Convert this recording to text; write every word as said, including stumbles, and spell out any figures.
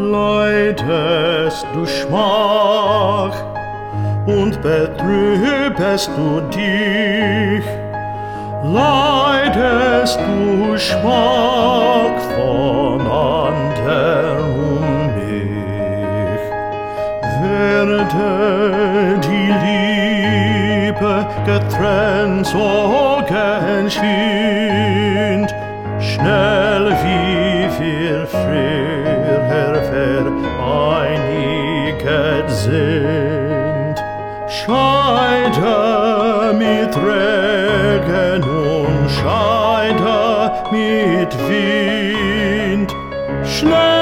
leidest du Schmach und betrübest du dich, leidest du Schmach von andern um mich. Werde die Liebe getrennt so geschwind, schnell wie wir früher vereiniget sind. Scheide mit Regen und scheide mit Wind, schnell